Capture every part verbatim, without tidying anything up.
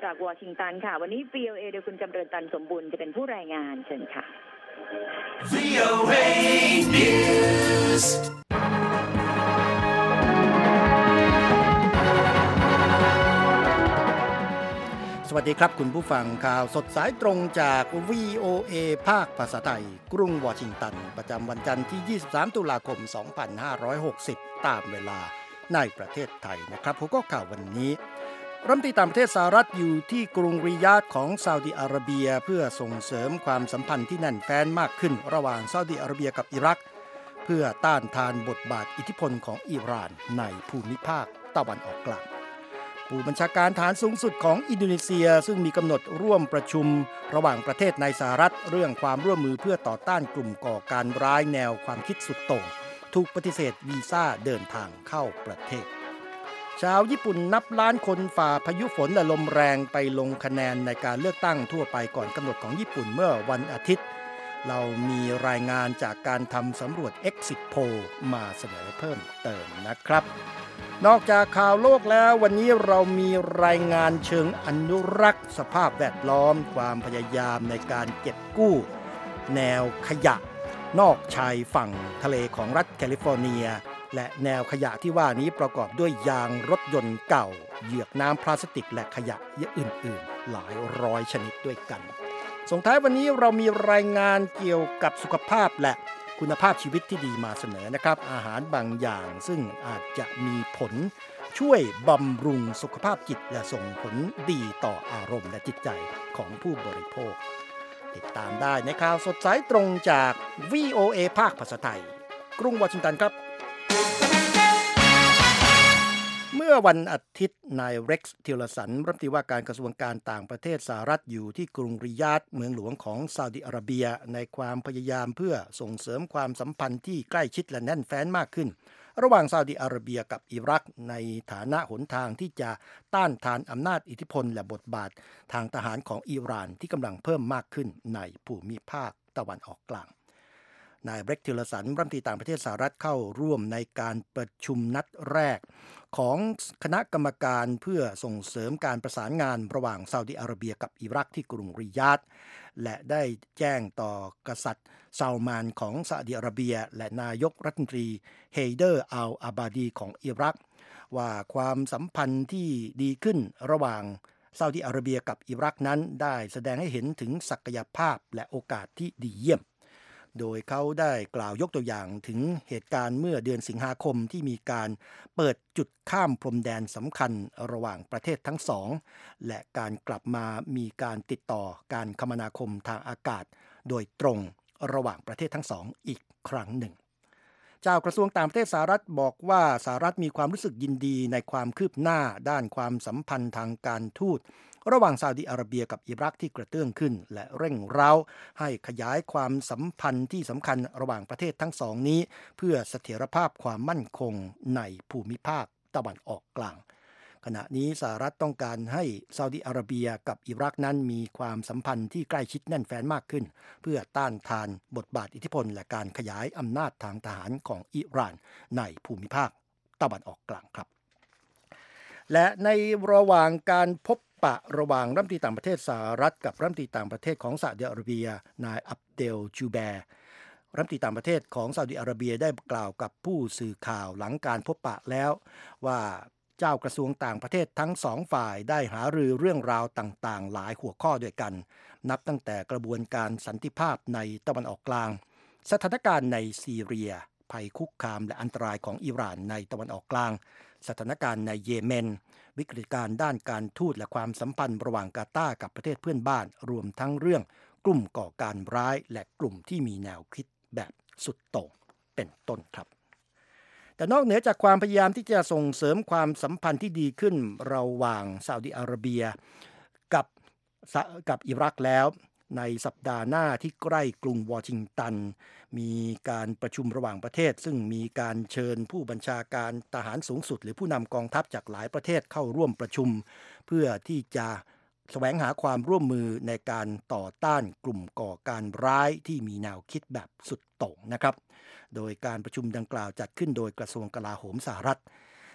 จากวอชิงตันค่ะวันนี้ วี โอ เอ โดยคุณจำเริญตันสมบูรณ์จะเป็นผู้รายงานเชิญค่ะ วี โอ เอ News สวัสดีครับคุณผู้ฟังข่าวสดสายตรงจาก วี โอ เอ ภาคภาษาไทยกรุงวอชิงตันประจำวันจันทร์ที่ยี่สิบสามตุลาคมสองพันห้าร้อยหกสิบตามเวลาในประเทศไทยนะครับหัวข้อข่าววันนี้รัฐมนตรีต่างประเทศสหรัฐอยู่ที่กรุงริยาดของซาอุดิอาระเบียเพื่อส่งเสริมความสัมพันธ์ที่แน่นแฟ้นมากขึ้นระหว่างซาอุดิอาระเบียกับอิรักเพื่อต้านทานบทบาทอิทธิพลของอิหร่านในภูมิภาคตะวันออกกลางผู้บัญชาการฐานสูงสุดของอินโดนีเซียซึ่งมีกำหนดร่วมประชุมระหว่างประเทศในสหรัฐเรื่องความร่วมมือเพื่อต่อต้านกลุ่มก่อการร้ายแนวความคิดสุดโต่งถูกปฏิเสธวีซ่าเดินทางเข้าประเทศชาวญี่ปุ่นนับล้านคนฝ่าพายุฝนและลมแรงไปลงคะแนนในการเลือกตั้งทั่วไปก่อนกำหนดของญี่ปุ่นเมื่อวันอาทิตย์เรามีรายงานจากการทำสำรวจ Exit Poll มาเสนอเพิ่มเติมนะครับนอกจากข่าวโลกแล้ววันนี้เรามีรายงานเชิงอนุรักษ์สภาพแวดล้อมความพยายามในการเก็บกู้แนวขยะนอกชายฝั่งทะเลของรัฐแคลิฟอร์เนียและแนวขยะที่ว่านี้ประกอบด้วยยางรถยนต์เก่าเหยือกน้ำพลาสติกและขยะอื่นๆหลายร้อยชนิดด้วยกันส่งท้ายวันนี้เรามีรายงานเกี่ยวกับสุขภาพและคุณภาพชีวิตที่ดีมาเสนอนะครับอาหารบางอย่างซึ่งอาจจะมีผลช่วยบำรุงสุขภาพจิตและส่งผลดีต่ออารมณ์และจิตใจของผู้บริโภคติดตามได้ในข่าวสดสายตรงจาก วี โอ เอ ภาคภาษาไทยกรุงวอชิงตันครับเมื่อวันอาทิตย์นายเร็กซ์ ทิลเลอร์สันรัฐมนตรีว่าการกระทรวงการต่างประเทศสหรัฐอยู่ที่กรุงริยาดเมืองหลวงของซาอุดิอาระเบียในความพยายามเพื่อส่งเสริมความสัมพันธ์ที่ใกล้ชิดและแน่นแฟ้นมากขึ้นระหว่างซาอุดิอาระเบียกับอิรักในฐานะหนทางที่จะต้านทานอำนาจอิทธิพลและบทบาททางทหารของอิหร่านที่กำลังเพิ่มมากขึ้นในภูมิภาคตะวันออกกลางนายเร็กซ์ ทิลเลอร์สันรัฐมนตรีต่างประเทศสหรัฐเข้าร่วมในการประชุมนัดแรกของคณะกรรมการเพื่อส่งเสริมการประสานงานระหว่างซาอุดิอาระเบียกับอิรักที่กรุงริยาดและได้แจ้งต่อกษัตริย์ซาอุมานของซาอุดิอาระเบียและนายกรัฐมนตรีเฮเดอร์อัลอาบาดีของอิรักว่าความสัมพันธ์ที่ดีขึ้นระหว่างซาอุดิอาระเบียกับอิรักนั้นได้แสดงให้เห็นถึงศักยภาพและโอกาสที่ดีเยี่ยมโดยเขาได้กล่าวยกตัวอย่างถึงเหตุการณ์เมื่อเดือนสิงหาคมที่มีการเปิดจุดข้ามพรมแดนสำคัญระหว่างประเทศทั้งสองและการกลับมามีการติดต่อการคมนาคมทางอากาศโดยตรงระหว่างประเทศทั้งสองอีกครั้งหนึ่งเจ้ากระทรวงต่างประเทศสหรัฐบอกว่าสหรัฐมีความรู้สึกยินดีในความคืบหน้าด้านความสัมพันธ์ทางการทูตระหว่างซาอุดิอาระเบียกับอิรักที่กระเตื้องขึ้นและเร่งเร้าให้ขยายความสัมพันธ์ที่สำคัญระหว่างประเทศทั้งสองนี้เพื่อเสถียรภาพความมั่นคงในภูมิภาคตะวันออกกลางขณะนี้สหรัฐต้องการให้ซาอุดิอาระเบียกับอิรักนั้นมีความสัมพันธ์ที่ใกล้ชิดแน่นแฟ้นมากขึ้นเพื่อต้านทานบทบาทอิทธิพลและการขยายอำนาจทางทหารของอิหร่านในภูมิภาคตะวันออกกลางครับและในระหว่างการพบปะระหว่างรัฐมนตรีต่างประเทศสหรัฐกับรัฐมนตรีต่างประเทศของซาอุดิอาระเบียนายอับเดลจูแบร์รัฐมนตรีต่างประเทศของซาอุดิอาระเบียได้กล่าวกับผู้สื่อข่าวหลังการพบปะแล้วว่าเจ้ากระทรวงต่างประเทศทั้งสองฝ่ายได้หารือเรื่องราวต่างๆหลายหัวข้อด้วยกันนับตั้งแต่กระบวนการสันติภาพในตะวันออกกลางสถานการณ์ในซีเรียภัยคุกคามและอันตรายของอิหร่านในตะวันออกกลางสถานการณ์ในเยเมนวิกฤตการณ์ด้านการทูตและความสัมพันธ์ระหว่างกาตาร์กับประเทศเพื่อนบ้านรวมทั้งเรื่องกลุ่มก่อการร้ายและกลุ่มที่มีแนวคิดแบบสุดโต่งเป็นต้นครับแต่นอกเหนือจากความพยายามที่จะส่งเสริมความสัมพันธ์ที่ดีขึ้นระหว่างซาอุดิอาระเบียกับกับอิรักแล้ว ในสัปดาห์หน้าที่ใกล้กรุงวอชิงตันมีการประชุมระหว่างประเทศซึ่งมีการเชิญผู้บัญชาการทหารสูงสุดหรือผู้นำกองทัพจากหลายประเทศเข้าร่วมประชุมเพื่อที่จะแสวงหาความร่วมมือในการต่อต้านกลุ่มก่อการร้ายที่มีแนวคิดแบบสุดโต่งนะครับโดยการประชุมดังกล่าวจัดขึ้นโดยกระทรวงกลาโหมสหรัฐ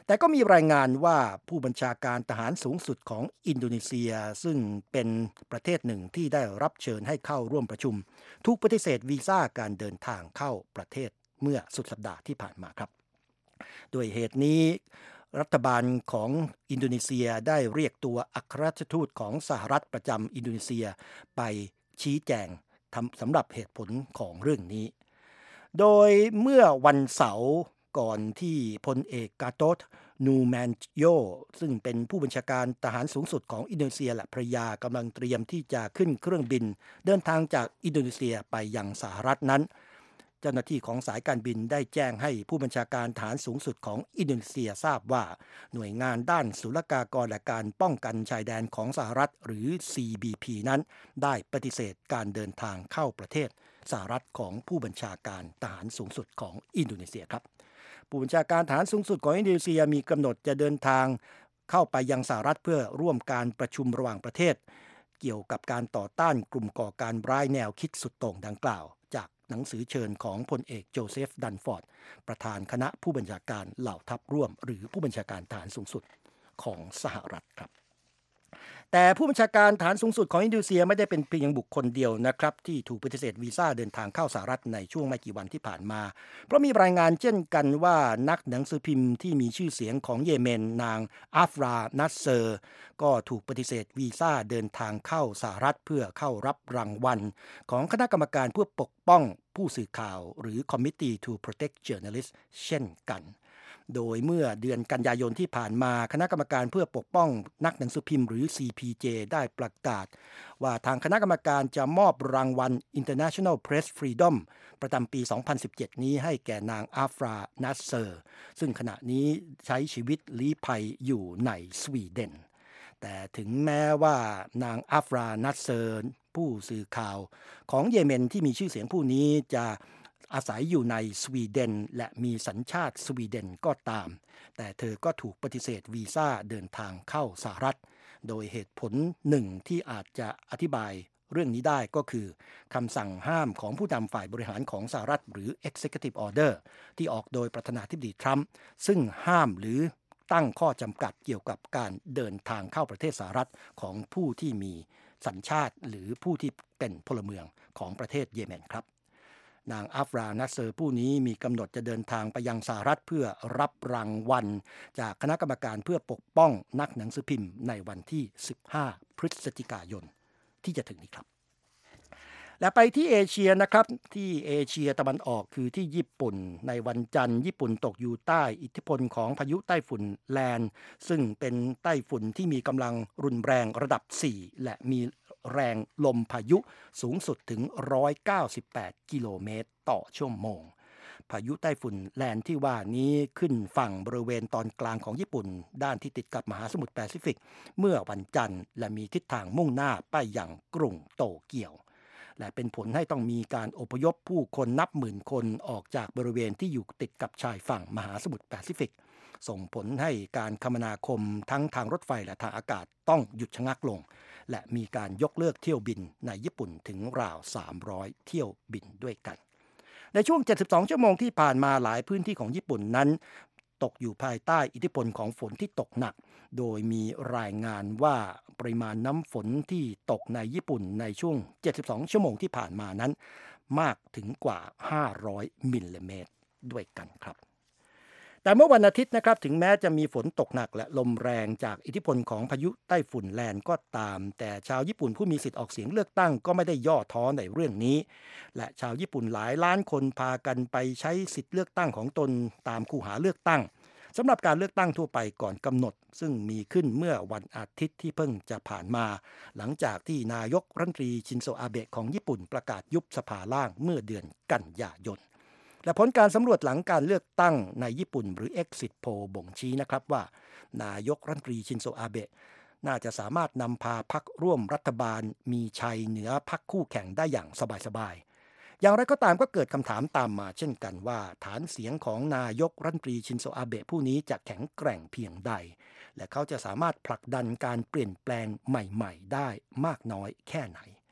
แต่ก็มีรายงานว่าผู้บัญชาการทหารสูงสุดของอินโดนีเซียซึ่งเป็นประเทศหนึ่งที่ได้รับเชิญให้เข้าร่วมประชุมถูกปฏิเสธวีซ่าการเดินทางเข้าประเทศเมื่อสุดสัปดาห์ที่ผ่านมาครับด้วยเหตุนี้รัฐบาลของอินโดนีเซียได้เรียกตัวอัครราชทูตของสหรัฐประจำอินโดนีเซียไปชี้แจงสำหรับเหตุผลของเรื่องนี้โดยเมื่อวันเสาร์ก่อนที่พลเอกกาโตตนูแมนโยซึ่งเป็นผู้บัญชาการทหารสูงสุดของอินโดนีเซียและภรรยากำลังเตรียมที่จะขึ้นเครื่องบินเดินทางจากอินโดนีเซียไปยังสหรัฐนั้นเจ้าหน้าที่ของสายการบินได้แจ้งให้ผู้บัญชาการทหารสูงสุดของอินโดนีเซียทราบว่าหน่วยงานด้านศุลกากรและการป้องกันชายแดนของสหรัฐหรือ ซี บี พี นั้นได้ปฏิเสธการเดินทางเข้าประเทศสหรัฐของผู้บัญชาการทหารสูงสุดของอินโดนีเซียครับผู้บัญชาการทหารสูงสุดของอินโดนีเซียมีกำหนดจะเดินทางเข้าไปยังสหรัฐเพื่อร่วมการประชุมระหว่างประเทศเกี่ยวกับการต่อต้านกลุ่มก่อการร้ายแนวคิดสุดโต่งดังกล่าวจากหนังสือเชิญของพลเอกโจเซฟดันฟอร์ดประธานคณะผู้บัญชาการเหล่าทัพร่วมหรือผู้บัญชาการทหารสูงสุดของสหรัฐครับแต่ผู้บัญชาการฐานสูงสุดของอินโดนีเซียไม่ได้เป็นเพียงบุคคลเดียวนะครับที่ถูกปฏิเสธวีซ่าเดินทางเข้าสหรัฐในช่วงไม่กี่วันที่ผ่านมาเพราะมีรายงานเช่นกันว่านักหนังสือพิมพ์ที่มีชื่อเสียงของเยเมนนางอัฟรานัสเซอร์ก็ถูกปฏิเสธวีซ่าเดินทางเข้าสหรัฐเพื่อเข้ารับรางวัลของคณะกรรมการเพื่อปกป้องผู้สื่อข่าวหรือ Committee to Protect Journalists เช่นกันโดยเมื่อเดือนกันยายนที่ผ่านมาคณะกรรมการเพื่อปกป้องนักหนังสือพิมพ์หรือ ซี พี เจ ได้ประกาศว่าทางคณะกรรมการจะมอบรางวัล International Press Freedom ประจำปี สองพันสิบเจ็ด นี้ให้แก่นางอัฟรานัสเซอร์ซึ่งขณะนี้ใช้ชีวิตลี้ภัยอยู่ในสวีเดนแต่ถึงแม้ว่านางอัฟรานัสเซอร์ผู้สื่อข่าวของเยเมนที่มีชื่อเสียงผู้นี้จะอาศัยอยู่ในสวีเดนและมีสัญชาติสวีเดนก็ตามแต่เธอก็ถูกปฏิเสธวีซ่าเดินทางเข้าสหรัฐโดยเหตุผลหนึ่งที่อาจจะอธิบายเรื่องนี้ได้ก็คือคำสั่งห้ามของผู้นำฝ่ายบริหารของสหรัฐหรือ Executive Order ที่ออกโดยประธานาธิบดีทรัมป์ซึ่งห้ามหรือตั้งข้อจำกัดเกี่ยวกับการเดินทางเข้าประเทศสหรัฐของผู้ที่มีสัญชาติหรือผู้ที่เป็นพลเมืองของประเทศเยเมนครับนางอัฟรานัสเซอร์ผู้นี้มีกำหนดจะเดินทางไปยังสหรัฐเพื่อรับรางวัลจากคณะกรรมการเพื่อปกป้องนักหนังสือพิมพ์ในวันที่สิบห้าพฤศจิกายนที่จะถึงนี้ครับและไปที่เอเชียนะครับที่เอเชียตะวันออกคือที่ญี่ปุ่นในวันจันทร์ญี่ปุ่นตกอยู่ใต้อิทธิพลของพายุไต้ฝุ่นแลนซึ่งเป็นไต้ฝุ่นที่มีกำลังรุนแรงระดับสี่และมีแรงลมพายุสูงสุดถึงหนึ่งร้อยเก้าสิบแปดกิโลเมตรต่อชั่วโมงพายุไต้ฝุ่นแลนที่ว่านี้ขึ้นฝั่งบริเวณตอนกลางของญี่ปุ่นด้านที่ติดกับมหาสมุทรแปซิฟิกเมื่อวันจันทร์และมีทิศทางมุ่งหน้าไปยังกรุงโตเกียวและเป็นผลให้ต้องมีการอพยพผู้คนนับหมื่นคนออกจากบริเวณที่อยู่ติดกับชายฝั่งมหาสมุทรแปซิฟิกส่งผลให้การคมนาคมทั้งทางรถไฟและทางอากาศต้องหยุดชะงักลงและมีการยกเลิกเที่ยวบินในญี่ปุ่นถึงราวสามร้อยเที่ยวบินด้วยกันในช่วงเจ็ดสิบสองชั่วโมงที่ผ่านมาหลายพื้นที่ของญี่ปุ่นนั้นตกอยู่ภายใต้อิทธิพลของฝนที่ตกหนักโดยมีรายงานว่าปริมาณน้ำฝนที่ตกในญี่ปุ่นในช่วงเจ็ดสิบสองชั่วโมงที่ผ่านมานั้นมากถึงกว่าห้าร้อยมิลลิเมตรด้วยกันครับแต่เมื่อวันอาทิตย์นะครับถึงแม้จะมีฝนตกหนักและลมแรงจากอิทธิพลของพายุไต้ฝุ่นแลนก็ตามแต่ชาวญี่ปุ่นผู้มีสิทธิ์ออกเสียงเลือกตั้งก็ไม่ได้ย่อท้อในเรื่องนี้และชาวญี่ปุ่นหลายล้านคนพากันไปใช้สิทธิ์เลือกตั้งของตนตามคูหาเลือกตั้งสำหรับการเลือกตั้งทั่วไปก่อนกำหนดซึ่งมีขึ้นเมื่อวันอาทิตย์ที่เพิ่งจะผ่านมาหลังจากที่นายกรัฐมนตรีชินโซอาเบะของญี่ปุ่นประกาศยุบสภาล่างเมื่อเดือนกันยายนและผลการสำรวจหลังการเลือกตั้งในญี่ปุ่นหรือ Exit Poll บ่งชี้นะครับว่านายกรัฐมนตรีชินโซอาเบะน่าจะสามารถนำพาพรรคร่วมรัฐบาลมีชัยเหนือพรรคคู่แข่งได้อย่างสบายๆอย่างไรก็ตามก็เกิดคำถามตามมาเช่นกันว่าฐานเสียงของนายกรัฐมนตรีชินโซอาเบะผู้นี้จะแข็งแกร่งเพียงใดและเขาจะสามารถผลักดันการเปลี่ยนแปลงใหม่ๆได้มากน้อยแค่ไหน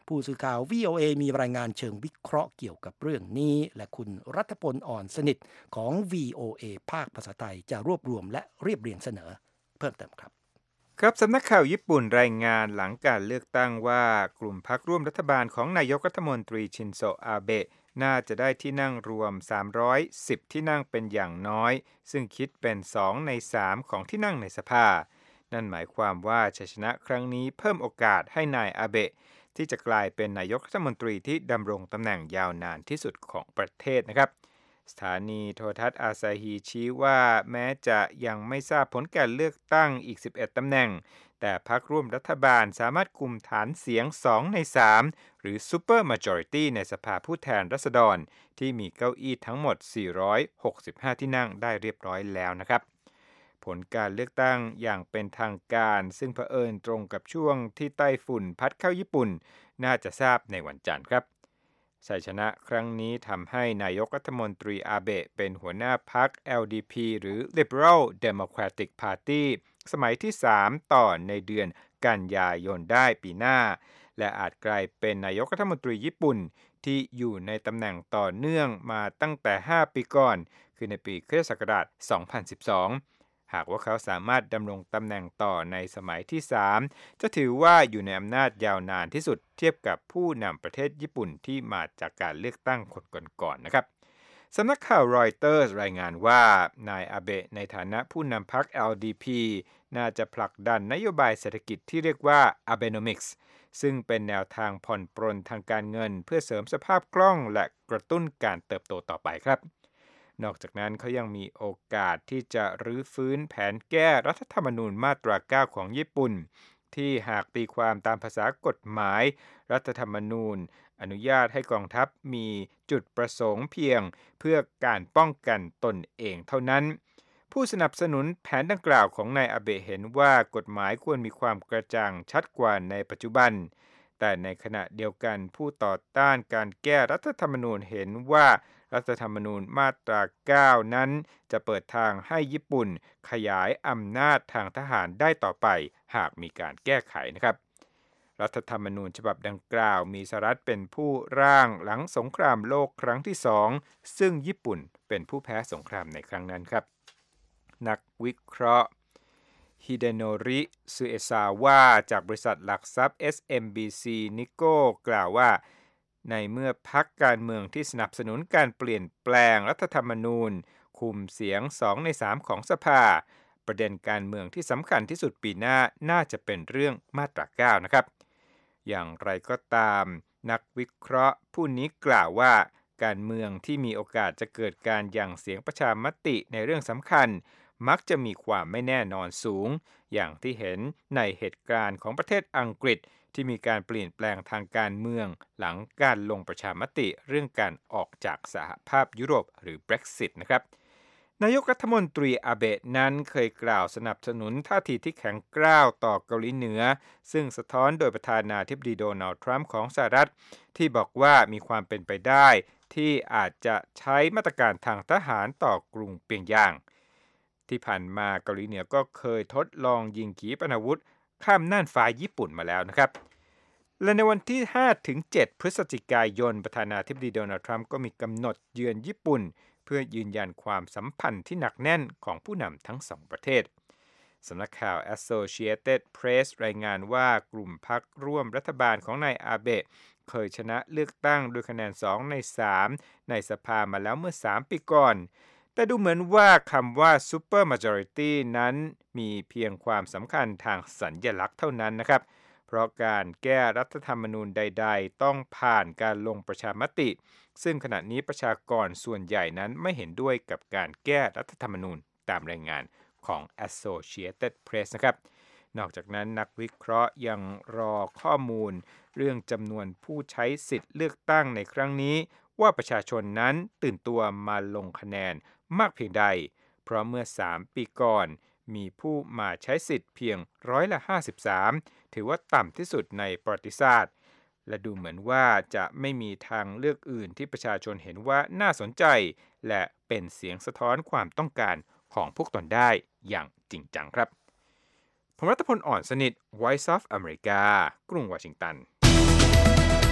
ผู้สื่อข่าว วี โอ เอ มีรายงานเชิงวิเคราะห์เกี่ยวกับเรื่องนี้และคุณรัฐพลอ่อนสนิทของ วี โอ เอ ภาคภาษาไทยจะรวบรวมและเรียบเรียงเสนอเพิ่มเติมครับครับสำนักข่าวญี่ปุ่นรายงานหลังการเลือกตั้งว่ากลุ่มพรรคร่วมรัฐบาลของนายกรัฐมนตรีชินโซอาเบะน่าจะได้ที่นั่งรวมสามร้อยสิบที่นั่งเป็นอย่างน้อยซึ่งคิดเป็นสองในสามของที่นั่งในสภานั่นหมายความว่าชัยชนะครั้งนี้เพิ่มโอกาสให้นายอาเบะที่จะกลายเป็นนายกรัฐมนตรีที่ดำรงตำแหน่งยาวนานที่สุดของประเทศนะครับสถานีโทรทัศน์อาซาฮีชี้ว่าแม้จะยังไม่ทราบผลการเลือกตั้งอีกสิบเอ็ดตำแหน่งแต่พรรคร่วมรัฐบาลสามารถกุมฐานเสียงสองในสามหรือ Super Majority ในสภาผู้แทนราษฎรที่มีเก้าอี้ทั้งหมดสี่ร้อยหกสิบห้าที่นั่งได้เรียบร้อยแล้วนะครับผลการเลือกตั้งอย่างเป็นทางการซึ่งเผอิญตรงกับช่วงที่ไต้ฝุ่นพัดเข้าญี่ปุ่นน่าจะทราบในวันจันทร์ครับชัยชนะครั้งนี้ทำให้นายกรัฐมนตรีอาเบะเป็นหัวหน้าพรรค แอล ดี พี หรือ Liberal Democratic Party สมัยที่สามต่อในเดือนกันยายนได้ปีหน้าและอาจกลายเป็นนายกรัฐมนตรีญี่ปุ่นที่อยู่ในตำแหน่งต่อเนื่องมาตั้งแต่ห้าปีก่อนคือในปีคริสตศักราชสองพันสิบสองหากว่าเขาสามารถดำรงตำแหน่งต่อในสมัยที่สามจะถือว่าอยู่ในอำนาจยาวนานที่สุดเทียบกับผู้นำประเทศญี่ปุ่นที่มาจากการเลือกตั้งคนก่อนๆนะครับสำนักข่าวรอยเตอร์สรายงานว่านายอาเบะในฐานะผู้นำพรรค แอล ดี พี น่าจะผลักดันนโยบายเศรษฐกิจที่เรียกว่า Abenomics ซึ่งเป็นแนวทางผ่อนปรนทางการเงินเพื่อเสริมสภาพคล่องและกระตุ้นการเติบโตต่อไปครับนอกจากนั้นเขายังมีโอกาสที่จะรื้อฟื้นแผนแก้รัฐธรรมนูญมาตราเก้าของญี่ปุ่นที่หากตีความตามภาษากฎหมายรัฐธรรมนูญอนุญาตให้กองทัพมีจุดประสงค์เพียงเพื่อการป้องกันตนเองเท่านั้นผู้สนับสนุนแผนดังกล่าวของนายอาเบะเห็นว่ากฎหมายควรมีความกระจ่างชัดกว่าในปัจจุบันแต่ในขณะเดียวกันผู้ต่อต้านการแก้รัฐธรรมนูญเห็นว่ารัฐธรรมนูญมาตราเก้านั้นจะเปิดทางให้ญี่ปุ่นขยายอำนาจทางทหารได้ต่อไปหากมีการแก้ไขนะครับรัฐธรรมนูญฉบับดังกล่าวมีสหรัฐเป็นผู้ร่างหลังสงครามโลกครั้งที่สองซึ่งญี่ปุ่นเป็นผู้แพ้สงครามในครั้งนั้นครับนักวิเคราะห์ฮิเดโนริซูเอซาวะจากบริษัทหลักทรัพย์ เอส เอ็ม บี ซี Nikko กล่าวว่าในเมื่อพรรคการเมืองที่สนับสนุนการเปลี่ยนแปลงรัฐธรรมนูญคุมเสียงสองในสามของสภาประเด็นการเมืองที่สำคัญที่สุดปีหน้าน่าจะเป็นเรื่องมาตราเก้านะครับอย่างไรก็ตามนักวิเคราะห์ผู้นี้กล่าวว่าการเมืองที่มีโอกาสจะเกิดการหยั่งเสียงประชามติในเรื่องสำคัญมักจะมีความไม่แน่นอนสูงอย่างที่เห็นในเหตุการณ์ของประเทศอังกฤษที่มีการเปลี่ยนแปลงทางการเมืองหลังการลงประชามติเรื่องการออกจากสหภาพยุโรปหรือ Brexit นะครับนายกรัฐมนตรีอาเบะนั้นเคยกล่าวสนับสนุนท่าทีที่แข็งกร้าวต่อเกาหลีเหนือซึ่งสะท้อนโดยประธานาธิบดีโดนัลด์ทรัมป์ของสหรัฐที่บอกว่ามีความเป็นไปได้ที่อาจจะใช้มาตรการทางทหารต่อกรุงเปียงยางที่ผ่านมาเกาหลีเหนือก็เคยทดลองยิงขีปนาวุธข้ามน่านฟ้าญี่ปุ่นมาแล้วนะครับและในวันที่ ห้าถึงเจ็ด พฤศจิกายนประธานาธิบดีโดนัลด์ทรัมป์ก็มีกำหนดเยือนญี่ปุ่นเพื่อยืนยันความสัมพันธ์ที่หนักแน่นของผู้นำทั้งสองประเทศสำนักข่าว Associated Press รายงานว่ากลุ่มพรรคร่วมรัฐบาลของนายอาเบะเคยชนะเลือกตั้งด้วยคะแนนสองในสามในสภามาแล้วเมื่อสามปีก่อนแต่ดูเหมือนว่าคำว่า Super Majority นั้นมีเพียงความสำคัญทางสัญลักษณ์เท่านั้นนะครับเพราะการแก้รัฐธรรมนูญใดๆต้องผ่านการลงประชามติซึ่งขณะนี้ประชากรส่วนใหญ่นั้นไม่เห็นด้วยกับการแก้รัฐธรรมนูญตามรายงานของ Associated Press นะครับนอกจากนั้นนักวิเคราะห์ยังรอข้อมูลเรื่องจำนวนผู้ใช้สิทธิ์เลือกตั้งในครั้งนี้ว่าประชาชนนั้นตื่นตัวมาลงคะแนนมากเพียงใดเพราะเมื่อสามปีก่อนมีผู้มาใช้สิทธิ์เพียงร้อยละห้าสิบสามถือว่าต่ำที่สุดในประวัติศาสตร์และดูเหมือนว่าจะไม่มีทางเลือกอื่นที่ประชาชนเห็นว่าน่าสนใจและเป็นเสียงสะท้อนความต้องการของพวกตนได้อย่างจริงจังครับผมรัตพลอ่อนสนิท Voice of America กรุงวอชิงตัน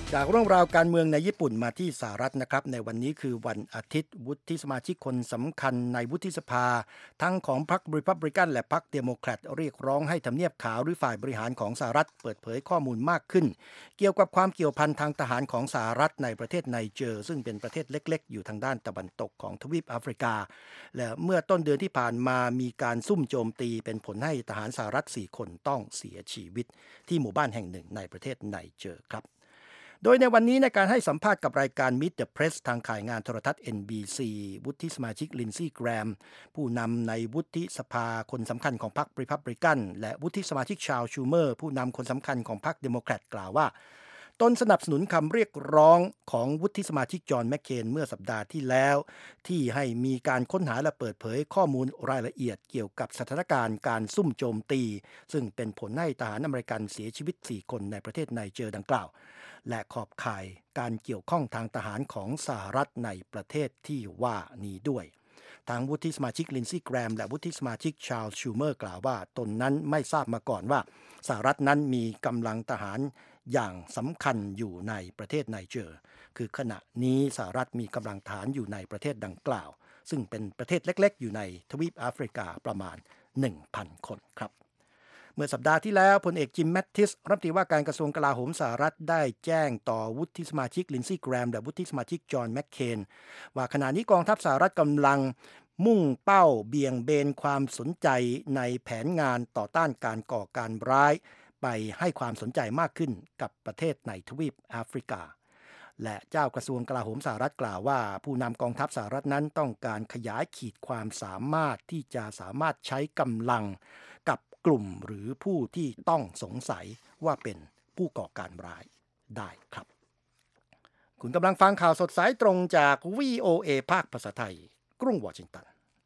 จากเรื่องราวการเมืองในญี่ปุ่นมาที่สหรัฐนะครับในวันนี้คือวันอาทิตย์วุฒิสมาชิกคนสำคัญในวุฒิสภาทั้งของพรรครีพับลิกันและพรรคเดโมแครตเรียกร้องให้ทำเนียบขาวหรือฝ่ายบริหารของสหรัฐเปิดเผยข้อมูลมากขึ้นเกี่ยวกับความเกี่ยวพันทางทหารของสหรัฐในประเทศไนเจอร์ซึ่งเป็นประเทศเล็กๆอยู่ทางด้านตะวันตกของทวีปแอฟริกาและเมื่อต้นเดือนที่ผ่านมามีการซุ่มโจมตีเป็นผลให้ทหารสหรัฐสี่คนต้องเสียชีวิตที่หมู่บ้านแห่งหนึ่งในประเทศไนเจอร์ครับโดยในวันนี้ในการให้สัมภาษณ์กับรายการ Meet the Press ทางข่ายงานโทรทัศน์ เอ็น บี ซี วุฒิสมาชิกลินซี่แกรมผู้นำในวุฒิสภาคนสำคัญของพรรครีพับลิกันและวุฒิสมาชิกชาลชูเมอร์ผู้นำคนสำคัญของพรรคเดโมแครตกล่าวว่าตนสนับสนุนคำเรียกร้องของวุฒิสมาชิกจอห์นแมคเคนเมื่อสัปดาห์ที่แล้วที่ให้มีการค้นหาและเปิดเผยข้อมูลรายละเอียดเกี่ยวกับสถานการณ์การซุ่มโจมตีซึ่งเป็นผลให้ทหารอเมริกันเสียชีวิตสี่คนในประเทศไนเจอร์ดังกล่าวและขอบข่ายการเกี่ยวข้องทางทหารของสหรัฐในประเทศที่ว่านี้ด้วยทางวุฒิสมาชิกลินซี่แกรมและวุฒิสมาชิกชาร์ลส์ชูเมอร์กล่าวว่าตนนั้นไม่ทราบมาก่อนว่าสหรัฐนั้นมีกำลังทหารอย่างสำคัญอยู่ในประเทศไนเจอร์คือขณะนี้สหรัฐมีกำลังทหารอยู่ในประเทศดังกล่าวซึ่งเป็นประเทศเล็กๆอยู่ในทวีปแอฟริกาประมาณ หนึ่งพัน คนครับเมื่อสัปดาห์ที่แล้วพลเอกจิมแมตติสรัฐมนตรีว่าการกระทรวงกลาโหมสหรัฐได้แจ้งต่อวุฒิสมาชิกลินซี่แกรมและวุฒิสมาชิกจอห์นแมคเคนว่าขณะนี้กองทัพสหรัฐกำลังมุ่งเป้าเบี่ยงเบนความสนใจในแผนงานต่อต้านการก่อการร้ายไปให้ความสนใจมากขึ้นกับประเทศในทวีปแอฟริกาและเจ้ากระทรวงกลาโหมสหรัฐกล่าวว่าผู้นำกองทัพสหรัฐนั้นต้องการขยายขีดความสามารถที่จะสามารถใช้กำลังกับกลุ่มหรือผู้ที่ต้องสงสัยว่าเป็นผู้ก่อการร้ายได้ครับคุณกำลังฟังข่าวสดสายตรงจาก วี โอ เอ ภาคภาษาไทยกรุงวอชิงตัน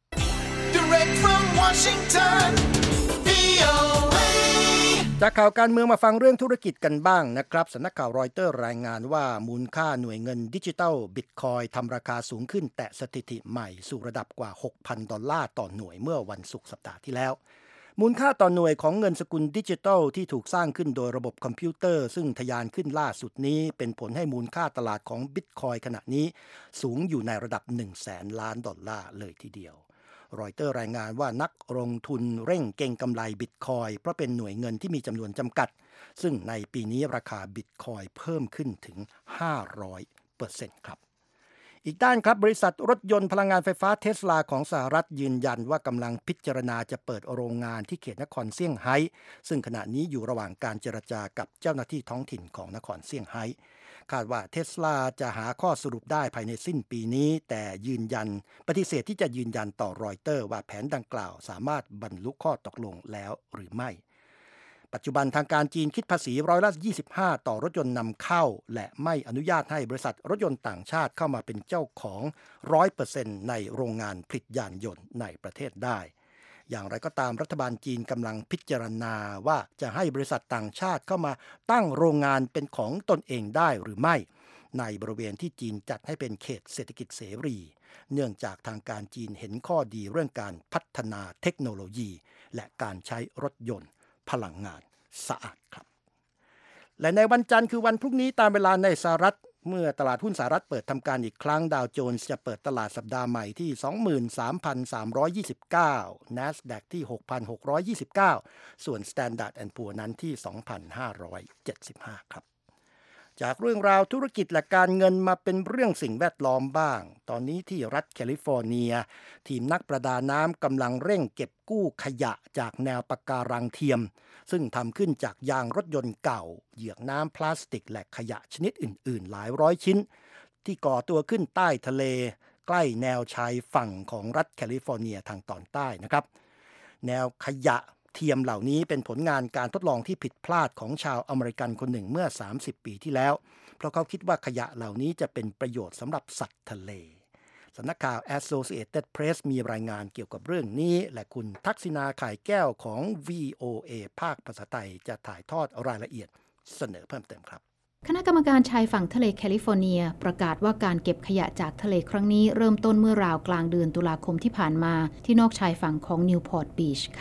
Direct from Washington วี โอ เอ จากข่าวการเมืองมาฟังเรื่องธุรกิจกันบ้างนะครับสำนักข่าวรอยเตอร์รายงานว่ามูลค่าหน่วยเงินดิจิทัลบิตคอยน์ทำราคาสูงขึ้นแตะสถิติใหม่สู่ระดับกว่า หกพัน ดอลลาร์ต่อหน่วยเมื่อวันศุกร์สัปดาห์ที่แล้วมูลค่าต่อหน่วยของเงินสกุลดิจิทัลที่ถูกสร้างขึ้นโดยระบบคอมพิวเตอร์ซึ่งทะยานขึ้นล่าสุดนี้เป็นผลให้มูลค่าตลาดของบิตคอยน์ขณะนี้สูงอยู่ในระดับ หนึ่งแสน ล้านดอลลาร์เลยทีเดียวรอยเตอร์รายงานว่านักลงทุนเร่งเก็งกำไรบิตคอยน์เพราะเป็นหน่วยเงินที่มีจำนวนจำกัดซึ่งในปีนี้ราคาบิตคอยน์เพิ่มขึ้นถึง ห้าร้อยเปอร์เซ็นต์ ครับอีกด้านครับบริษัทรถยนต์พลังงานไฟฟ้าเทสลาของสหรัฐยืนยันว่ากำลังพิจารณาจะเปิดโรงงานที่เขตนครเซี่ยงไฮ้ซึ่งขณะนี้อยู่ระหว่างการเจรจากับเจ้าหน้าที่ท้องถิ่นของนครเซี่ยงไฮ้คาดว่าเทสลาจะหาข้อสรุปได้ภายในสิ้นปีนี้แต่ยืนยันปฏิเสธที่จะยืนยันต่อรอยเตอร์ว่าแผนดังกล่าวสามารถบรรลุข้อตกลงแล้วหรือไม่ปัจจุบันทางการจีนคิดภาษีร้อยละยี่สิบห้าต่อรถยนต์นำเข้าและไม่อนุญาตให้บริษัทรถยนต์ต่างชาติเข้ามาเป็นเจ้าของ ร้อยเปอร์เซ็นต์ ในโรงงานผลิตยานยนต์ในประเทศได้อย่างไรก็ตามรัฐบาลจีนกำลังพิจารณาว่าจะให้บริษัทต่างชาติเข้ามาตั้งโรงงานเป็นของตนเองได้หรือไม่ในบริเวณที่จีนจัดให้เป็นเขตเศรษฐกิจเสรีเนื่องจากทางการจีนเห็นข้อดีเรื่องการพัฒนาเทคโนโลยีและการใช้รถยนต์พลังงานสะอาดครับและในวันจันทร์คือวันพรุ่งนี้ตามเวลาในสหรัฐเมื่อตลาดหุ้นสหรัฐเปิดทำการอีกครั้งดาวโจนส์จะเปิดตลาดสัปดาห์ใหม่ที่ สองหมื่นสามพันสามร้อยยี่สิบเก้า NASDAQ ที่ หกพันหกร้อยยี่สิบเก้า ส่วน Standard แอนด์ Poor's นั้นที่ สองพันห้าร้อยเจ็ดสิบห้า ครับจากเรื่องราวธุรกิจและการเงินมาเป็นเรื่องสิ่งแวดล้อมบ้างตอนนี้ที่รัฐแคลิฟอร์เนียทีมนักประดาน้ำกำลังเร่งเก็บกู้ขยะจากแนวปะการังเทียมซึ่งทำขึ้นจากยางรถยนต์เก่าเหยือกน้ำพลาสติกและขยะชนิดอื่นๆหลายร้อยชิ้นที่ก่อตัวขึ้นใต้ทะเลใกล้แนวชายฝั่งของรัฐแคลิฟอร์เนียทางตอนใต้นะครับแนวขยะเทียมเหล่านี้เป็นผลงานการทดลองที่ผิดพลาดของชาวอเมริกันคนหนึ่งเมื่อสามสิบปีที่แล้วเพราะเขาคิดว่าขยะเหล่านี้จะเป็นประโยชน์สำหรับสัตว์ทะเลสำนักข่าว Associated Press มีรายงานเกี่ยวกับเรื่องนี้และคุณทักษิณาข่ายแก้วของ วี โอ เอ ภาคภาษาไทยจะถ่ายทอดรายละเอียดเสนอเพิ่มเติมครับคณะกรรมการชายฝั่งทะเลแคลิฟอร์เนียประกาศว่าการเก็บขยะจากทะเลครั้งนี้เริ่มต้นเมื่อราวกลางเดือนตุลาคมที่ผ่านมาที่นอกชายฝั่งของนิวพอร์ตบีชค่ะ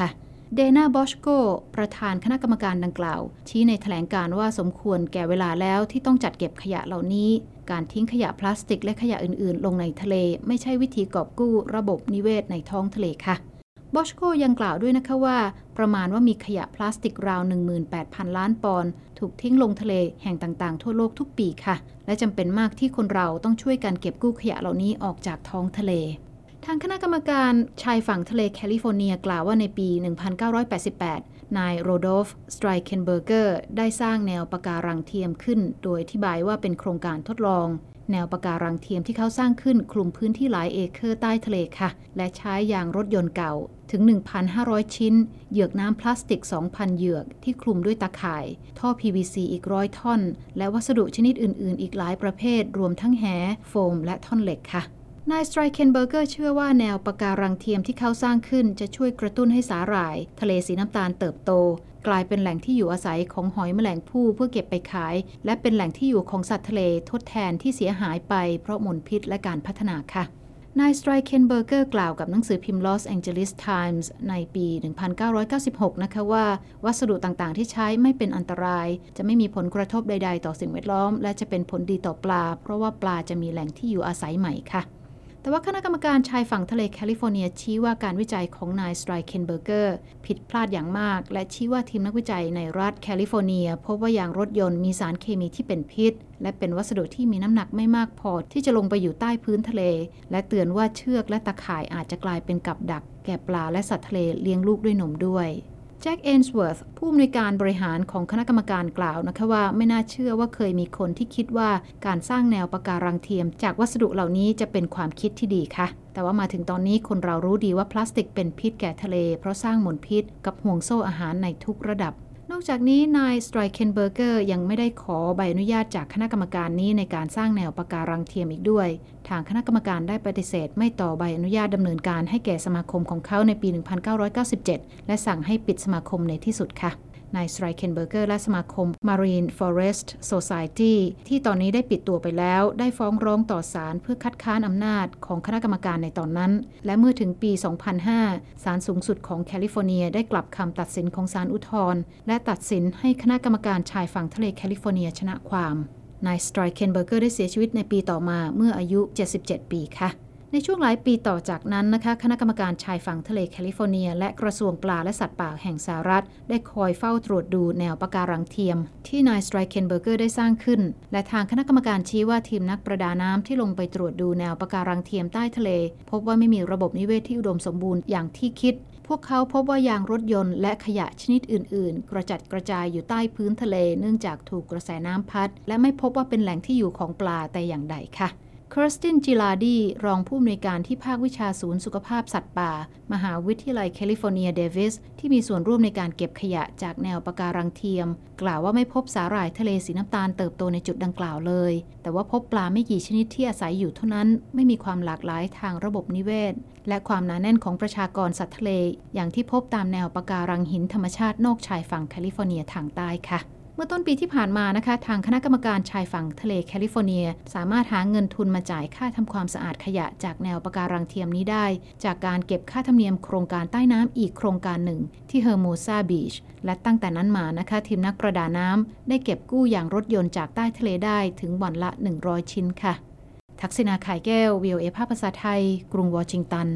เดนาบอชโกประธานคณะกรรมการดังกล่าวชี้ในแถลงการณ์ว่าสมควรแก่เวลาแล้วที่ต้องจัดเก็บขยะเหล่านี้การทิ้งขยะพลาสติกและขยะอื่นๆลงในทะเลไม่ใช่วิธีกอบกู้ระบบนิเวศในท้องทะเลค่ะบอชโกยังกล่าวด้วยนะคะว่าประมาณว่ามีขยะพลาสติกราว หนึ่งหมื่นแปดพัน ล้านปอนด์ถูกทิ้งลงทะเลแห่งต่างๆทั่วโลกทุกปีค่ะและจำเป็นมากที่คนเราต้องช่วยกันเก็บกู้ขยะเหล่านี้ออกจากท้องทะเลทางคณะกรรมการชายฝั่งทะเลแคลิฟอร์เนียกล่าวว่าในปี หนึ่งพันเก้าร้อยแปดสิบแปด นายโรดอล์ฟ สไตรเคนเบอร์เกอร์ได้สร้างแนวปะการังเทียมขึ้นโดยอธิบายว่าเป็นโครงการทดลองแนวปะการังเทียมที่เขาสร้างขึ้นคลุมพื้นที่หลายเอเคอร์ใต้ทะเลค่ะและใช้ยางรถยนต์เก่าถึง หนึ่งพันห้าร้อย ชิ้นเหยือกน้ำพลาสติก สองพัน เหยือกที่คลุมด้วยตาข่ายท่อ พี วี ซี อีกร้อยท่อนและวัสดุชนิดอื่นๆอีกหลายประเภทรวมทั้งแหโฟมและท่อนเหล็กค่ะนายสไตรเคนเบอร์เกอร์เชื่อว่าแนวปะการังเทียมที่เขาสร้างขึ้นจะช่วยกระตุ้นให้สาหร่ายทะเลสีน้ำตาลเติบโตกลายเป็นแหล่งที่อยู่อาศัยของหอยแมลงภู่เพื่อเก็บไปขายและเป็นแหล่งที่อยู่ของสัตว์ทะเลทดแทนที่เสียหายไปเพราะมลพิษและการพัฒนาค่ะนายสไตรเคนเบอร์เกอร์กล่าวกับหนังสือพิมพ์ Los Angeles Times ในปี หนึ่งพันเก้าร้อยเก้าสิบหก นะคะว่าวัสดุต่างๆที่ใช้ไม่เป็นอันตรายจะไม่มีผลกระทบใดๆต่อสิ่งแวดล้อมและจะเป็นผลดีต่อปลาเพราะว่าปลาจะมีแหล่งที่อยู่อาศัยใหม่ค่ะแต่ว่าคณะกรรมการชายฝั่งทะเลแคลิฟอร์เนียชี้ว่าการวิจัยของนายสไตรเคนเบอร์เกอร์ผิดพลาดอย่างมากและชี้ว่าทีมนักวิจัยในรัฐแคลิฟอร์เนียพบว่ายางรถยนต์มีสารเคมีที่เป็นพิษและเป็นวัสดุที่มีน้ำหนักไม่มากพอที่จะลงไปอยู่ใต้พื้นทะเลและเตือนว่าเชือกและตะข่ายอาจจะกลายเป็นกับดักแก่ปลาและสัตว์ทะเลเลี้ยงลูกด้วยนมด้วยแจ็ค เอนสเวิร์ธผู้อำนวยการบริหารของคณะกรรมการกล่าวนะคะว่าไม่น่าเชื่อว่าเคยมีคนที่คิดว่าการสร้างแนวปะการังเทียมจากวัสดุเหล่านี้จะเป็นความคิดที่ดีค่ะแต่ว่ามาถึงตอนนี้คนเรารู้ดีว่าพลาสติกเป็นพิษแก่ทะเลเพราะสร้างมลพิษกับห่วงโซ่อาหารในทุกระดับนอกจากนี้นายสไตรเคนเบอร์เกอร์ยังไม่ได้ขอใบอนุญาตจากคณะกรรมการนี้ในการสร้างแนวปะการังเทียมอีกด้วยทางคณะกรรมการได้ปฏิเสธไม่ต่อใบอนุญาตดำเนินการให้แก่สมาคมของเขาในปี หนึ่งพันเก้าร้อยเก้าสิบเจ็ด และสั่งให้ปิดสมาคมในที่สุดค่ะนายสไตรเคนเบอร์เกอร์และสมาคม Marine Forest Society ที่ตอนนี้ได้ปิดตัวไปแล้วได้ฟ้องร้องต่อศาลเพื่อคัดค้านอำนาจของคณะกรรมการในตอนนั้นและเมื่อถึงปี สองพันห้า ศาลสูงสุดของแคลิฟอร์เนียได้กลับคำตัดสินของศาลอุทธรณ์และตัดสินให้คณะกรรมการชายฝั่งทะเลแคลิฟอร์เนียชนะความนายสไตรเคนเบอร์เกอร์ได้เสียชีวิตในปีต่อมาเมื่ออายุเจ็ดสิบเจ็ดปีค่ะในช่วงหลายปีต่อจากนั้นนะคะคณะกรรมการชายฝั่งทะเลแคลิฟอร์เนียและกระทรวงปลาและสัตว์ป่าแห่งสหรัฐได้คอยเฝ้าตรวจดูแนวปะการังเทียมที่นายสไตรเคนเบอร์เกอร์ได้สร้างขึ้นและทางคณะกรรมการชี้ว่าทีมนักประดาน้ำที่ลงไปตรวจดูแนวปะการังเทียมใต้ทะเลพบว่าไม่มีระบบนิเวศที่อุดมสมบูรณ์อย่างที่คิดพวกเขาพบว่ายางรถยนต์และขยะชนิดอื่นๆกระจัดกระจายอยู่ใต้พื้นทะเลเนื่องจากถูกกระแสน้ำพัดและไม่พบว่าเป็นแหล่งที่อยู่ของปลาแต่อย่างใดค่ะคริสติน จิลาดีรองผู้อำนวยการที่ภาควิชาศูนย์สุขภาพสัตว์ป่ามหาวิทยาลัยแคลิฟอร์เนียเดวิสที่มีส่วนร่วมในการเก็บขยะจากแนวปะการังเทียมกล่าวว่าไม่พบสาหร่ายทะเลสีน้ำตาลเติบโตในจุดดังกล่าวเลยแต่ว่าพบปลาไม่กี่ชนิดที่อาศัยอยู่เท่านั้นไม่มีความหลากหลายทางระบบนิเวศและความหนาแน่นของประชากรสัตว์ทะเลอย่างที่พบตามแนวปะการังหินธรรมชาตินอกชายฝั่งแคลิฟอร์เนียทางใต้ค่ะเมื่อต้นปีที่ผ่านมานะคะทางคณะกรรมการชายฝั่งทะเลแคลิฟอร์เนียสามารถหาเงินทุนมาจ่ายค่าทำความสะอาดขยะจากแนวปะการังเทียมนี้ได้จากการเก็บค่าธรรมเนียมโครงการใต้น้ำอีกโครงการหนึ่งที่เฮอร์โมซาบีชและตั้งแต่นั้นมานะคะทีมนักประดาน้ำได้เก็บกู้ยางรถยนต์จากใต้ทะเลได้ถึงวันละหนึ่งร้อยชิ้นค่ะทักษิณา ข่ายแก้ว วี โอ เอ ภาคภาษาไทยกรุงวอชิงตัน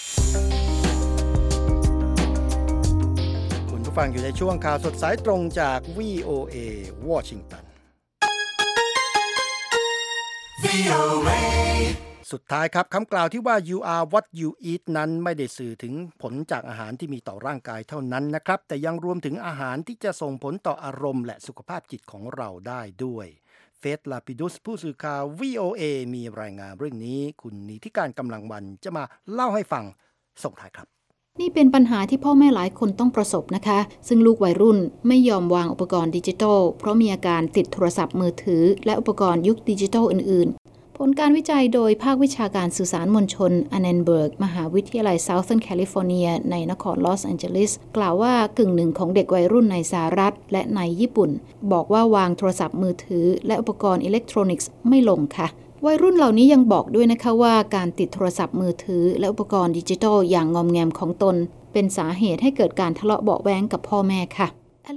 ฟังอยู่ในช่วงข่าวสดสายตรงจาก วี โอ เอ วอชิงตัน สุดท้ายครับคำกล่าวที่ว่า you are what you eat นั้นไม่ได้สื่อถึงผลจากอาหารที่มีต่อร่างกายเท่านั้นนะครับแต่ยังรวมถึงอาหารที่จะส่งผลต่ออารมณ์และสุขภาพจิตของเราได้ด้วยเฟธ ลาปิดุสผู้สื่อข่าว วี โอ เอ มีรายงานเรื่องนี้คุณนิติการกำลังวันจะมาเล่าให้ฟังส่งท้ายครับนี่เป็นปัญหาที่พ่อแม่หลายคนต้องประสบนะคะซึ่งลูกวัยรุ่นไม่ยอมวางอุปกรณ์ดิจิทัลเพราะมีอาการติดโทรศัพท์มือถือและอุปกรณ์ยุคดิจิทัลอื่นๆผลการวิจัยโดยภาควิชาการสื่อสารมวลชนอันเนนเบิร์กมหาวิทยาลัย Southern California ในนครลอสแอนเจลิสกล่าวว่ากึ่งหนึ่งของเด็กวัยรุ่นในสหรัฐและในญี่ปุ่นบอกว่าวางโทรศัพท์มือถือและอุปกรณ์อิเล็กทรอนิกส์ไม่ลงค่ะวัยรุ่นเหล่านี้ยังบอกด้วยนะคะว่าการติดโทรศัพท์มือถือและอุปกรณ์ดิจิทัลอย่างงอมแงมของตนเเป็นสาเหตุให้เกิดการทะเลาะเบาะแว้งกับพ่อแม่ค่ะ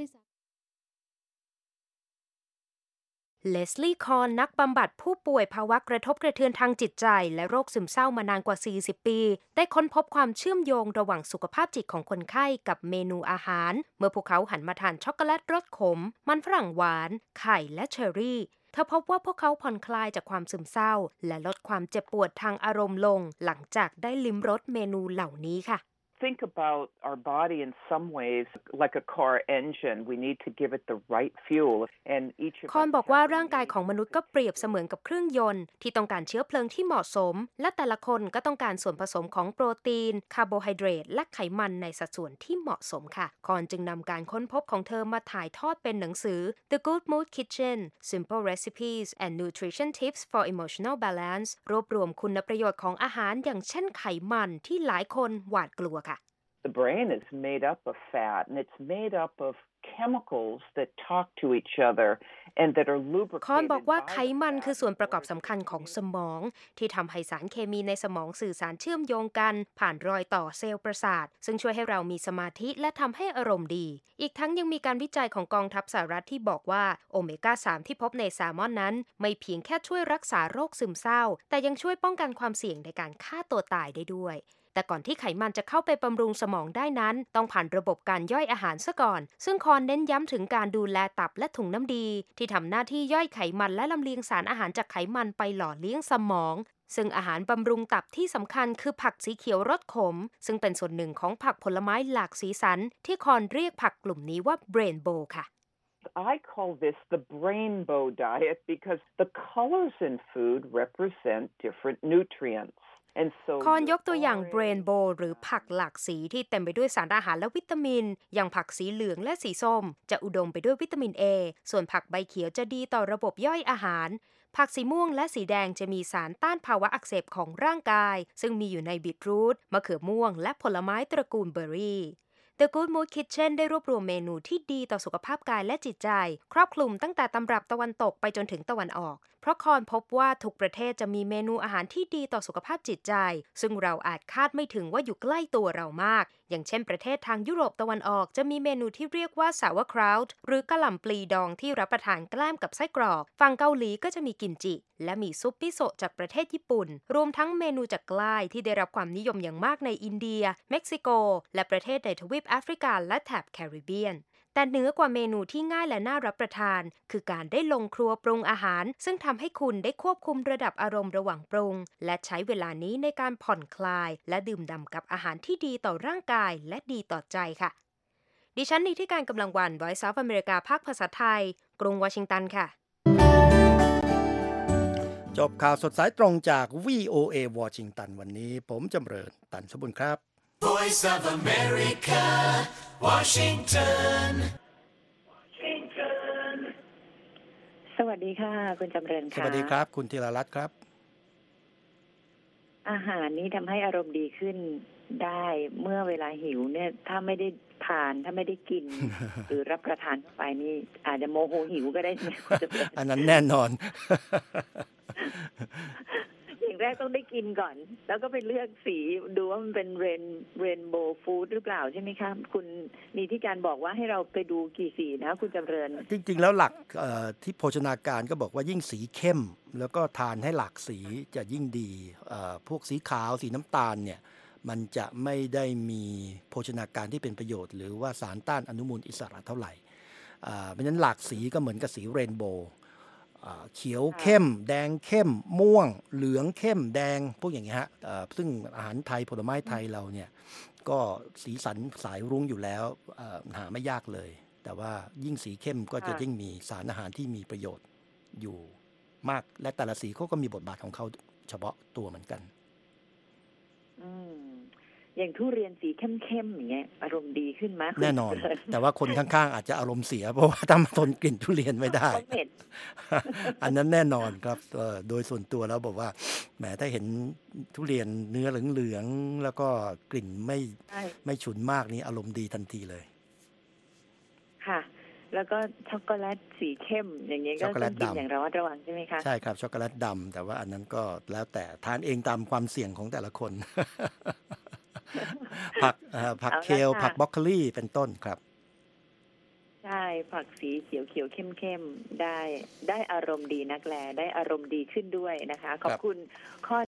เลสลี่คอนนักบำบัดผู้ป่วยภาวะกระทบกระเทือนทางจิตใจและโรคซึมเศร้ามานานกว่าสี่สิบปีได้ค้นพบความเชื่อมโยงระหว่างสุขภาพจิตของคนไข้กับเมนูอาหารเมื่อพวกเขาหันมาทานช็อกโกแลตรสขมมันฝรั่งหวานไข่และเชอร์รี่เธอพบว่าพวกเขาผ่อนคลายจากความซึมเศร้าและลดความเจ็บปวดทางอารมณ์ลงหลังจากได้ลิ้มรสเมนูเหล่านี้ค่ะ Think about our body in some ways like a car engine. We need to give it the right fuel. And each of คอนบอกว่าร่างกายของมนุษย์ก็เปรียบเสมือนกับเครื่องยนต์ที่ต้องการเชื้อเพลิงที่เหมาะสมและแต่ละคนก็ต้องการส่วนผสมของโปรตีนคาร์โบไฮเดรตและไขมันในสัดส่วนที่เหมาะสมค่ะคอนจึงนำการค้นพบของเธอมาถ่ายทอดเป็นหนังสือ The Good Mood Kitchen Simple Recipes and Nutrition Tips for Emotional Balance รวบรวมคุณประโยชน์ของอาหารอย่างเช่นไขมันที่หลายคนหวาดกลัวค่ะ The brain is made up of fat and it's made up of chemicals that talk to each other and that are lubricated คอนบอกว่าไขมันคือส่วนประกอบสำคัญของสมองที่ทำให้สารเคมีในสมองสื่อสารเชื่อมโยงกันผ่านรอยต่อเซลล์ประสาทซึ่งช่วยให้เรามีสมาธิและทำให้อารมณ์ดีอีกทั้งยังมีการวิจัยของกองทัพสหรัฐที่บอกว่าโอเมก้า สาม ที่พบในแซลมอนนั้นไม่เพียงแค่ช่วยรักษาโรคซึมเศร้าแต่ยังช่วยป้องกันความเสี่ยงในการฆ่าตัวตายได้ด้วยแต่ก่อนที่ไขมันจะเข้าไปบำรุงสมองได้นั้นต้องผ่านระบบการย่อยอาหารซะก่อนซึ่งคอนเน้นย้ำถึงการดูแลตับและถุงน้ำดีที่ทำหน้าที่ย่อยไขมันและลำเลียงสารอาหารจากไขมันไปหล่อเลี้ยงสมองซึ่งอาหารบำรุงตับที่สำคัญคือผักสีเขียวรสขมซึ่งเป็นส่วนหนึ่งของผักผลไม้หลากสีสันที่คอนเรียกผักกลุ่มนี้ว่า Rainbow ค่ะ I call this the Rainbow diet because the colors in food represent different nutrients คอนยกตัวอย่างเบรนโบว์หรือผักหลากสีที่เต็มไปด้วยสารอาหารและวิตามินอย่างผักสีเหลืองและสีส้มจะอุดมไปด้วยวิตามิน A ส่วนผักใบเขียวจะดีต่อระบบย่อยอาหารผักสีม่วงและสีแดงจะมีสารต้านภาวะอักเสบของร่างกายซึ่งมีอยู่ในบีทรูทมะเขือม่วงและผลไม้ตระกูลเบอร์รี่The Good Mood Kitchen ได้รวบรวมเมนูที่ดีต่อสุขภาพกายและจิตใจครอบคลุมตั้งแต่ตำรับตะวันตกไปจนถึงตะวันออกเพราะคอนพบว่าทุกประเทศจะมีเมนูอาหารที่ดีต่อสุขภาพจิตใจซึ่งเราอาจคาดไม่ถึงว่าอยู่ใกล้ตัวเรามากอย่างเช่นประเทศทางยุโรปตะวันออกจะมีเมนูที่เรียกว่า sauerkraut หรือกะหล่ำปลีดองที่รับประทานแกล้มกับไส้กรอกฝั่งเกาหลีก็จะมีกิมจิและมีซุปมิโซะจากประเทศญี่ปุ่นรวมทั้งเมนูจากใกล้ที่ได้รับความนิยมอย่างมากในอินเดียเม็กซิโกและประเทศในทวีปแอฟริกาและแถบแคริบเบียนแต่เหนือกว่าเมนูที่ง่ายและน่ารับประทานคือการได้ลงครัวปรุงอาหารซึ่งทำให้คุณได้ควบคุมระดับอารมณ์ระหว่างปรุงและใช้เวลานี้ในการผ่อนคลายและดื่มด่ำกับอาหารที่ดีต่อร่างกายและดีต่อใจค่ะดิฉันนิติการกำลังวัน Voice of America ภาคภาษาไทยกรุงวอชิงตันค่ะจบข่าวสดสายตรงจาก วี โอ เอ วอชิงตันวันนี้ผมจำเริญตันสมบุญครับ Voice of America Washington สวัสดีค่ะคุณจำเริญค่ะสวัสดีครับคุณธีรรัตน์ครับอาหารนี้ทำให้อารมณ์ดีขึ้นได้เมื่อเวลาหิวเนี่ยถ้าไม่ได้ทานถ้าไม่ได้กิน หรือรับประทานเข้าไปนี่อาจจะโมโหหิวก็ได้นะคุณจำเริญอันนั้นแน่นอนอย่างแรกต้องได้กินก่อนแล้วก็ไปเลือกสีดูว่ามันเป็นเรนเรนโบว์ฟู้ดหรือเปล่าใช่ไหมคะคุณมีที่การบอกว่าให้เราไปดูกี่สีนะคุณจำเริญจริงๆแล้วหลักที่โภชนาการก็บอกว่ายิ่งสีเข้มแล้วก็ทานให้หลากสีจะยิ่งดีพวกสีขาวสีน้ำตาลเนี่ยมันจะไม่ได้มีโภชนาการที่เป็นประโยชน์หรือว่าสารต้านอนุมูลอิสระเท่าไหร่เพราะฉะนั้นหลากสีก็เหมือนกับสีเรนโบว์เขียวเข้มแดงเข้มม่วงเหลืองเข้มแดงพวกอย่างเงี้ยฮะซึ่งอาหารไทยผลไม้ไทยเราเนี่ยก็สีสันสายรุ้งอยู่แล้วหาไม่ยากเลยแต่ว่ายิ่งสีเข้มก็จะยิ่งมีสารอาหารที่มีประโยชน์อยู่มากและแต่ละสีเขาก็มีบทบาทของเขาเฉพาะตัวเหมือนกันอืมอย่างทุเรียนสีเข้มๆอย่างเงี้ยอารมณ์ดีขึ้นมั้ยแน่นอนแต่ว่าคนข้างๆอาจจะอารมณ์เสียเพราะว่าทำทนกลิ่นทุเรียนไม่ได้ อันนั้นแน่นอนครับโดยส่วนตัวแล้วบอกว่าแหมถ้าเห็นทุเรียนเนื้อเหลืองๆแล้วก็กลิ่นไม่ไม่ฉุนมากนี้อารมณ์ดีทันทีเลยค่ะแล้วก็ช็อกโกแลตสีเข้มอย่างเงี้ยก็ต้องกินอย่างระมัดระวังใช่ไหมคะใช่ครับช็อกโกแลตดำแต่ว่าอันนั้นก็แล้วแต่ทานเองตามความเสี่ยงของแต่ละคนผักเอ่อผักเคลผักบรอกโคลีเป็นต้นครับใช่ผักสีเขียวเขียวเข้มเข้มได้ได้อารมณ์ดีนักแลได้อารมณ์ดีขึ้นด้วยนะคะขอบคุณข้อ